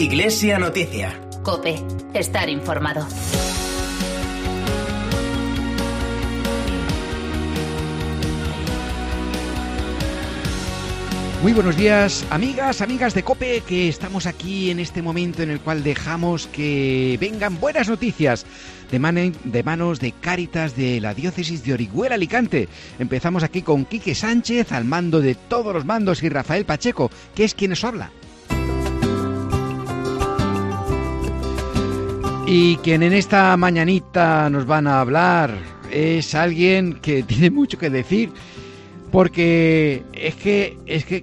Iglesia Noticia. COPE. Estar informado. Muy buenos días, amigas de COPE, que estamos aquí en este momento en el cual dejamos que vengan buenas noticias de manos de Cáritas de la Diócesis de Orihuela Alicante. Empezamos aquí con Quique Sánchez al mando de todos los mandos y Rafael Pacheco, que es quien nos habla. Y quien en esta mañanita nos van a hablar es alguien que tiene mucho que decir. Porque es que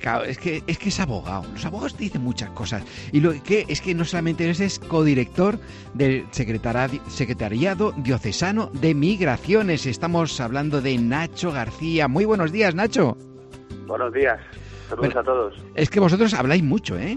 es abogado. Los abogados dicen muchas cosas. Y lo que es que no solamente es codirector del Secretariado Diocesano de Migraciones. Estamos hablando de Nacho García. Muy buenos días, Nacho. Buenos días. Saludos a todos. Es que vosotros habláis mucho, ¿eh?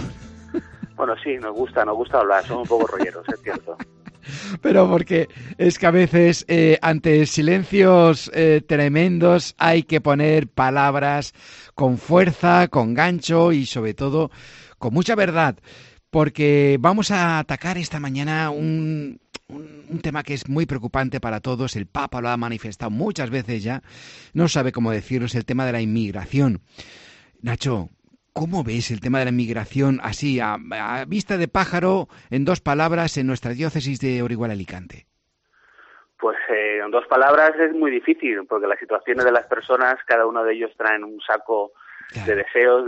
Bueno, sí, nos gusta hablar. Somos un poco rolleros, es cierto. Pero porque es que a veces ante silencios tremendos hay que poner palabras con fuerza, con gancho y sobre todo con mucha verdad. Porque vamos a atacar esta mañana un tema que es muy preocupante para todos. El Papa lo ha manifestado muchas veces ya. No sabe cómo decirlo, es el tema de la inmigración. Nacho, ¿cómo ves el tema de la inmigración así, a vista de pájaro, en dos palabras, en nuestra diócesis de Orihuela Alicante? Pues en dos palabras es muy difícil, porque las situaciones de las personas, cada uno de ellos traen un saco de deseos,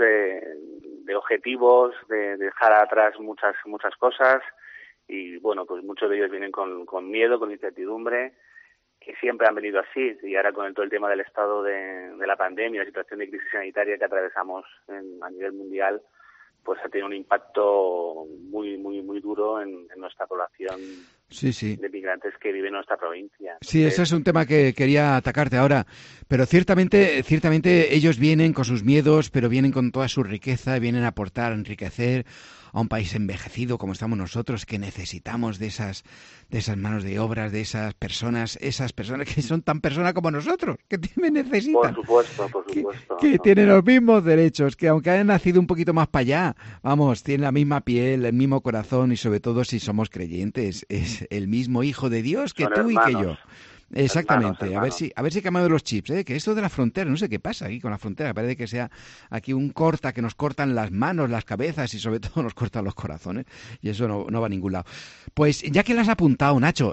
de objetivos, de dejar atrás muchas cosas, y bueno, pues muchos de ellos vienen con miedo, con incertidumbre, que siempre han venido así, y ahora con todo el tema del estado de la pandemia, la situación de crisis sanitaria que atravesamos a nivel mundial, pues ha tenido un impacto muy duro en nuestra población de migrantes que viven en nuestra provincia. Sí, ese es un tema que quería atacarte ahora, pero ciertamente ellos vienen con sus miedos, pero vienen con toda su riqueza, vienen a aportar, a enriquecer a un país envejecido como estamos nosotros, que necesitamos de esas manos de obras, de esas personas que son tan personas como nosotros, que me necesitan. Por supuesto. Que tienen los mismos derechos, que aunque hayan nacido un poquito más para allá, vamos, tienen la misma piel, el mismo corazón y sobre todo si somos creyentes, es el mismo Hijo de Dios que son tú hermanos. y que yo. Exactamente, hermanos. a ver si cambiamos los chips, que esto de la frontera, no sé qué pasa aquí con la frontera, parece que sea aquí un corta, que nos cortan las manos, las cabezas y sobre todo nos cortan los corazones, y eso no va a ningún lado. Pues ya que lo has apuntado, Nacho,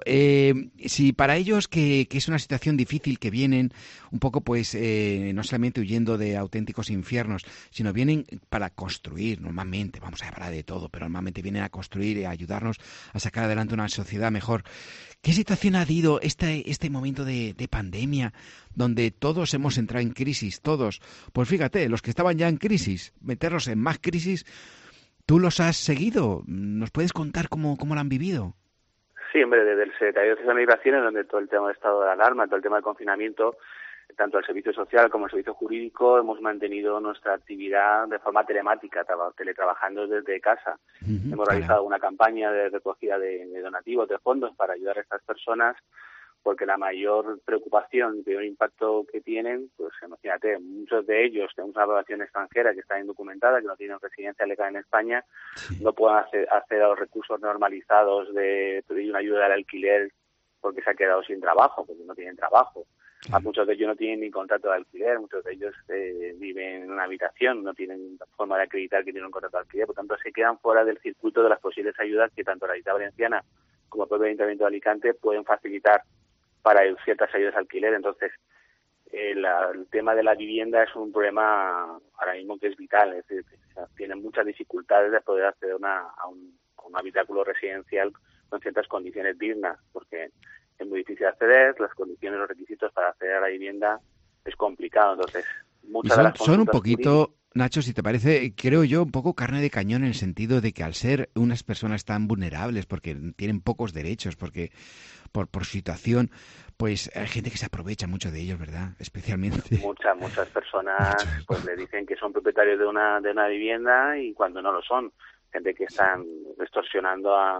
si para ellos que es una situación difícil, que vienen un poco pues no solamente huyendo de auténticos infiernos, sino vienen para construir, normalmente, vamos a hablar de todo, pero normalmente vienen a construir y a ayudarnos a sacar adelante una sociedad mejor. ¿Qué situación ha habido este momento de pandemia, donde todos hemos entrado en crisis, todos? Pues fíjate, los que estaban ya en crisis, meterlos en más crisis, ¿tú los has seguido? ¿Nos puedes contar cómo lo han vivido? Sí, hombre, desde el Secretariado de Migraciones, donde todo el tema del estado de alarma, todo el tema del confinamiento, tanto el servicio social como el servicio jurídico, hemos mantenido nuestra actividad de forma telemática, teletrabajando desde casa. Hemos realizado una campaña de recogida de donativos, de fondos para ayudar a estas personas, porque la mayor preocupación y el impacto que tienen, pues imagínate, muchos de ellos tenemos una población extranjera que está indocumentada, que no tienen residencia legal en España, no pueden acceder a los recursos normalizados de pedir una ayuda al alquiler porque se ha quedado sin trabajo, porque no tienen trabajo. Muchos de ellos no tienen ni contrato de alquiler, muchos de ellos viven en una habitación, no tienen forma de acreditar que tienen un contrato de alquiler, por tanto se quedan fuera del circuito de las posibles ayudas que tanto la Comunidad Valenciana como el propio Ayuntamiento de Alicante pueden facilitar para ciertas ayudas de alquiler. Entonces, el tema de la vivienda es un problema ahora mismo que es vital, es decir, tienen muchas dificultades de poder acceder a un habitáculo residencial con ciertas condiciones dignas, porque es muy difícil acceder, las condiciones, los requisitos para acceder a la vivienda es complicado. Entonces, son un poquito, Nacho, si te parece, creo yo, un poco carne de cañón en el sentido de que al ser unas personas tan vulnerables, porque tienen pocos derechos, porque por situación, pues hay gente que se aprovecha mucho de ellos, ¿verdad? Especialmente. Muchas personas pues le dicen que son propietarios de una vivienda y cuando no lo son. Gente que están extorsionando a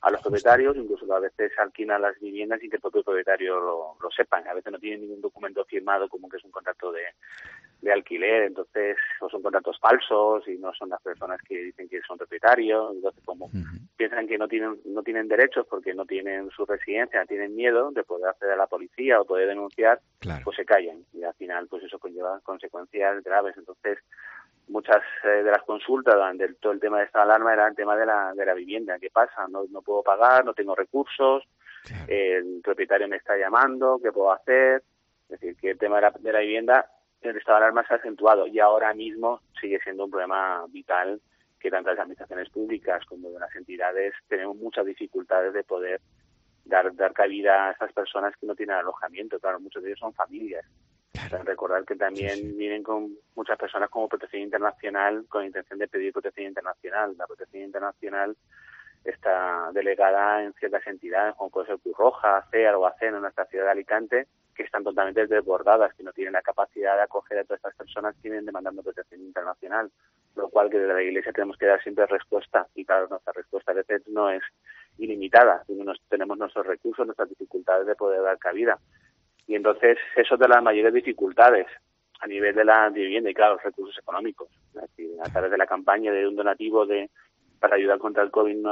a los propietarios, incluso a veces alquilan las viviendas sin que el propio propietario lo sepan. A veces no tienen ningún documento firmado como que es un contrato de alquiler, entonces o son contratos falsos y no son las personas que dicen que son propietarios. Entonces, como piensan que no tienen derechos porque no tienen su residencia, tienen miedo de poder acceder a la policía o poder denunciar, pues se callan, y al final pues eso conlleva consecuencias graves. Entonces, muchas de las consultas durante todo el tema de esta alarma era el tema de la vivienda. ¿Qué pasa? No puedo pagar, no tengo recursos, el propietario me está llamando, ¿qué puedo hacer? Es decir, que el tema de la vivienda, el estado de alarma se ha acentuado y ahora mismo sigue siendo un problema vital, que tanto las administraciones públicas como de las entidades tenemos muchas dificultades de poder dar cabida a estas personas que no tienen alojamiento. Claro, muchos de ellos son familias. Recordar que también vienen con muchas personas como protección internacional con intención de pedir protección internacional. La protección internacional está delegada en ciertas entidades, como puede ser Cruz Roja, CEAR o ACEN en nuestra ciudad de Alicante, que están totalmente desbordadas, que no tienen la capacidad de acoger a todas estas personas que vienen demandando protección internacional, lo cual que desde la Iglesia tenemos que dar siempre respuesta, y claro, nuestra respuesta a veces no es ilimitada, tenemos nuestros recursos, nuestras dificultades de poder dar cabida. Y entonces eso es de las mayores dificultades a nivel de la vivienda y claro, los recursos económicos. Es decir, a través de la campaña de un donativo para ayudar contra el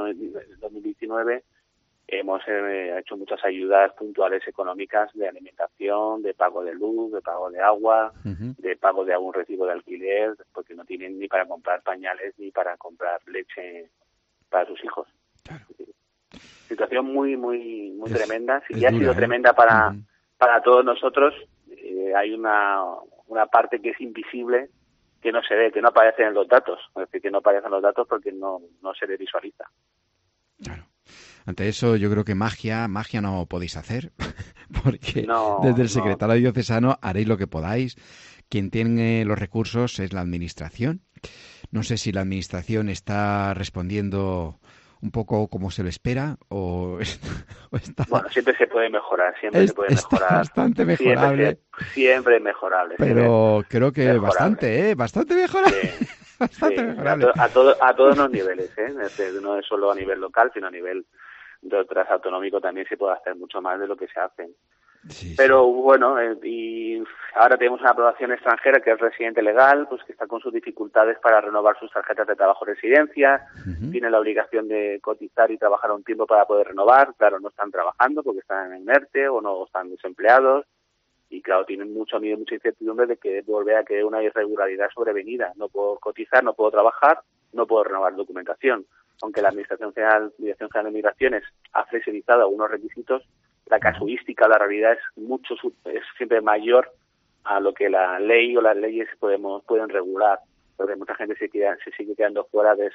COVID-19 hemos hecho muchas ayudas puntuales económicas de alimentación, de pago de luz, de pago de agua, de pago de algún recibo de alquiler, porque no tienen ni para comprar pañales ni para comprar leche para sus hijos. Claro. Situación muy tremenda. Si ya ha sido tremenda para todos nosotros, hay una parte que es invisible, que no se ve, que no aparece en los datos. Es decir, que no aparecen los datos porque no se le visualiza. Claro. Ante eso yo creo que magia no podéis hacer, porque desde el secretario diocesano haréis lo que podáis. Quien tiene los recursos es la administración. No sé si la administración está respondiendo un poco como se lo espera o está... Bueno, siempre se puede mejorar, Está bastante mejorable. Siempre es mejorable. Pero creo que bastante mejorable. Sí, bastante mejorable. A todos los niveles, no es solo a nivel local, sino a nivel de otras autonómico también se puede hacer mucho más de lo que se hace. Pero bueno, y ahora tenemos una aprobación extranjera que es residente legal, pues que está con sus dificultades para renovar sus tarjetas de trabajo residencia, tiene la obligación de cotizar y trabajar un tiempo para poder renovar. Claro, no están trabajando porque están en ERTE o no están desempleados y claro, tienen mucha incertidumbre de que volver a que una irregularidad sobrevenida. No puedo cotizar, no puedo trabajar, no puedo renovar documentación. Aunque la Dirección General de Migraciones ha flexibilizado algunos requisitos, la casuística, la realidad es siempre mayor a lo que la ley o las leyes pueden regular, porque mucha gente se sigue quedando fuera de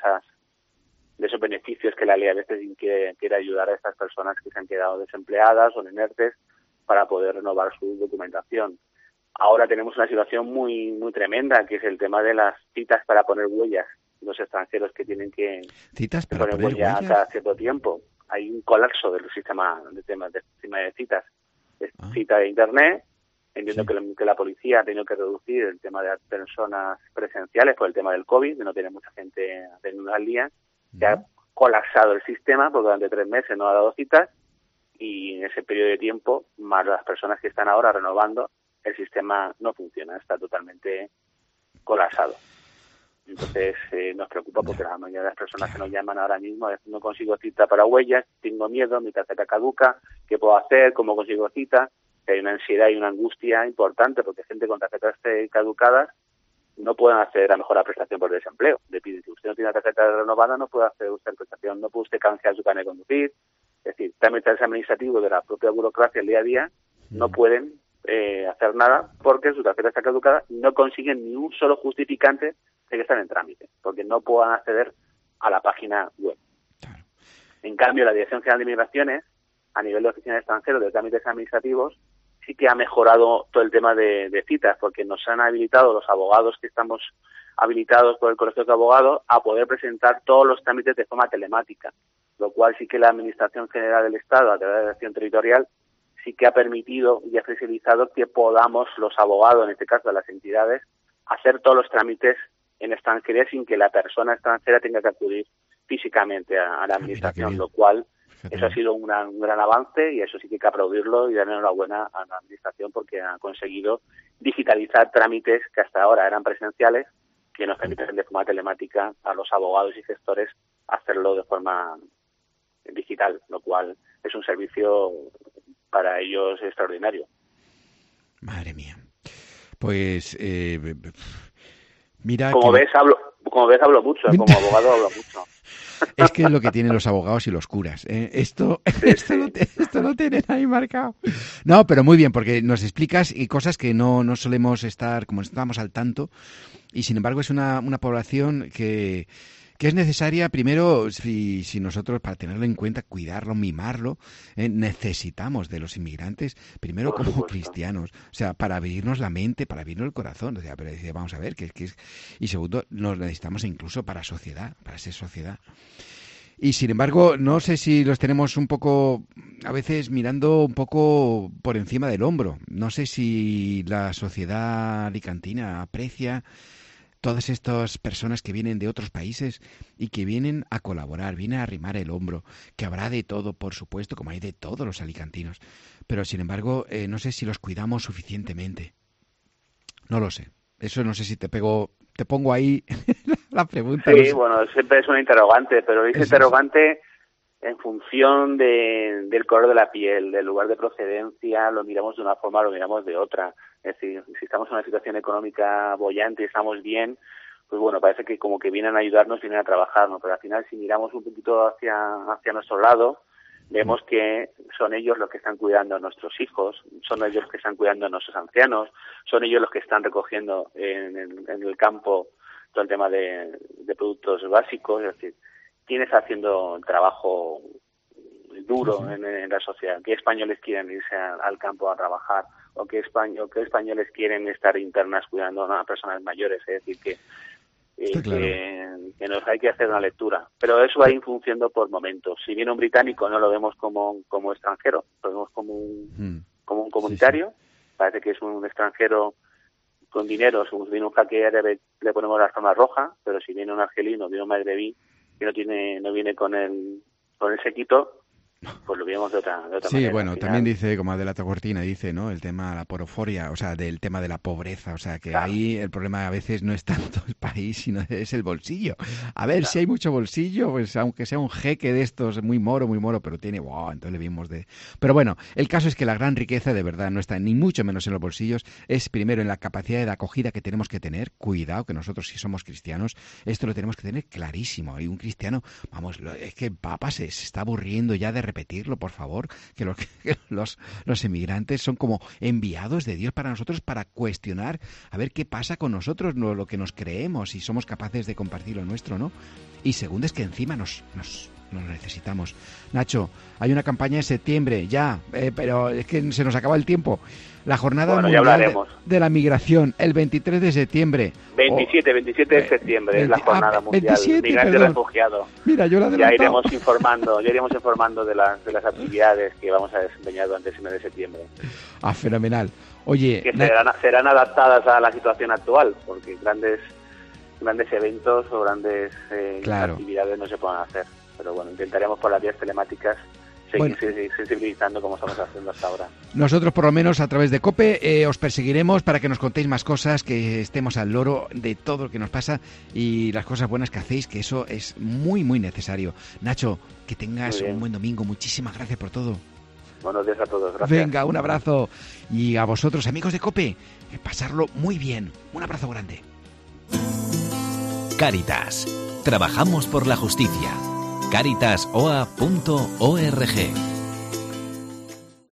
esos beneficios que la ley a veces quiere ayudar a estas personas que se han quedado desempleadas o en ERTE para poder renovar su documentación. Ahora tenemos una situación muy tremenda, que es el tema de las citas para poner huellas. Los extranjeros que tienen que poner huellas cada cierto tiempo. Hay un colapso del sistema de citas. Cita de Internet. Entiendo que la policía ha tenido que reducir el tema de las personas presenciales por el tema del COVID, de no tener mucha gente atendiendo al día. Se ha colapsado el sistema porque durante 3 meses no ha dado citas y en ese periodo de tiempo, más las personas que están ahora renovando, el sistema no funciona, está totalmente colapsado. Entonces nos preocupa porque la mayoría de las personas que nos llaman ahora mismo es: no consigo cita para huellas, tengo miedo, mi tarjeta caduca, ¿qué puedo hacer? ¿Cómo consigo cita? Hay una ansiedad y una angustia importante porque gente con tarjetas caducadas no pueden acceder a mejor prestación por desempleo. Le piden que usted no tiene una tarjeta renovada, no puede acceder usted a prestación, no puede usted canjear su carnet de conducir. Es decir, trámites administrativos de la propia burocracia el día a día no pueden hacer nada porque su tarjeta está caducada y no consiguen ni un solo justificante de que están en trámite, porque no puedan acceder a la página web. Claro. En cambio, la Dirección General de Migraciones, a nivel de oficina de extranjeros de trámites administrativos, sí que ha mejorado todo el tema de citas, porque nos han habilitado los abogados que estamos habilitados por el Colegio de Abogados a poder presentar todos los trámites de forma telemática, lo cual sí que la Administración General del Estado, a través de la Dirección Territorial, sí que ha permitido y ha flexibilizado que podamos los abogados, en este caso de las entidades, hacer todos los trámites en extranjería sin que la persona extranjera tenga que acudir físicamente a la administración, lo cual Eso ha sido un gran avance y eso sí que hay que aplaudirlo y darle enhorabuena a la Administración porque ha conseguido digitalizar trámites que hasta ahora eran presenciales, que nos permiten de forma telemática a los abogados y gestores hacerlo de forma digital, lo cual es un servicio para ellos extraordinario. Madre mía. Pues mira, como ves hablo mucho, como abogado hablo mucho. Es que es lo que tienen los abogados y los curas. Esto lo tienen ahí marcado. No, pero muy bien, porque nos explicas y cosas que no solemos estar, como estamos al tanto, y sin embargo es una población que es necesaria, primero, si nosotros, para tenerlo en cuenta, cuidarlo, mimarlo, necesitamos de los inmigrantes, primero como cristianos, o sea, para abrirnos la mente, para abrirnos el corazón, o sea, pero vamos a ver, y segundo, nos necesitamos incluso para sociedad, para ser sociedad. Y sin embargo, no sé si los tenemos un poco, a veces mirando un poco por encima del hombro. No sé si la sociedad alicantina aprecia todas estas personas que vienen de otros países y que vienen a colaborar, vienen a arrimar el hombro, que habrá de todo, por supuesto, como hay de todos los alicantinos. Pero, sin embargo, no sé si los cuidamos suficientemente. No lo sé. Eso no sé si te pongo ahí la pregunta. Sí, no sé. Bueno, siempre es una interrogante, pero es interrogante en función del color de la piel, del lugar de procedencia, lo miramos de una forma, lo miramos de otra. Es decir, si estamos en una situación económica boyante y estamos bien, pues bueno, parece que como que vienen a ayudarnos, vienen a trabajarnos, pero al final si miramos un poquito hacia nuestro lado, vemos que son ellos los que están cuidando a nuestros hijos, son ellos los que están cuidando a nuestros ancianos, son ellos los que están recogiendo en el campo todo el tema de productos básicos, es decir, ¿quién está haciendo el trabajo duro en la sociedad? ¿Qué españoles quieren irse al campo a trabajar? ¿O qué españoles quieren estar internas cuidando a personas mayores? Es decir, que nos hay que hacer una lectura. Pero eso va funcionando por momentos. Si viene un británico no lo vemos como extranjero, lo vemos como un comunitario. Parece que es un extranjero con dinero. Si viene un jaque árabe le ponemos la zona roja, pero si viene un argelino, viene un magrebí que no viene con el séquito, pues lo vemos de otra manera. Sí, bueno, también dice, como Adela Cortina dice, ¿no? El tema de la poroforia, o sea, del tema de la pobreza, o sea, que claro, ahí el problema a veces no es tanto el país, sino es el bolsillo. A ver, si hay mucho bolsillo, pues aunque sea un jeque de estos muy moro, pero tiene, entonces le vimos de... Pero bueno, el caso es que la gran riqueza de verdad no está ni mucho menos en los bolsillos, es primero en la capacidad de acogida que tenemos que tener. Cuidado, que nosotros si somos cristianos, esto lo tenemos que tener clarísimo. Y un cristiano, vamos, es que Papa se está aburriendo ya de repetirlo, por favor, que los emigrantes son como enviados de Dios para nosotros para cuestionar a ver qué pasa con nosotros, lo que nos creemos, si somos capaces de compartir lo nuestro, ¿no? Y segundo es que encima nos necesitamos. Nacho, hay una campaña en septiembre ya, pero es que se nos acaba el tiempo. La jornada mundial de la migración, el 23 de septiembre. 27 de septiembre es la jornada mundial 27, migrante refugiado. Mira, yo la ya iremos informando de las actividades que vamos a desempeñar durante el mes de septiembre. Ah, fenomenal. Oye, que serán adaptadas a la situación actual, porque grandes eventos o grandes actividades no se pueden hacer. Pero bueno, intentaremos por las vías telemáticas seguir sensibilizando como estamos haciendo hasta ahora. Nosotros, por lo menos, a través de COPE, os perseguiremos para que nos contéis más cosas, que estemos al loro de todo lo que nos pasa y las cosas buenas que hacéis, que eso es muy, muy necesario. Nacho, que tengas un buen domingo. Muchísimas gracias por todo. Buenos días a todos. Gracias. Venga, un abrazo. Y a vosotros, amigos de COPE, pasarlo muy bien. Un abrazo grande. Cáritas. Trabajamos por la justicia. Caritasoa.org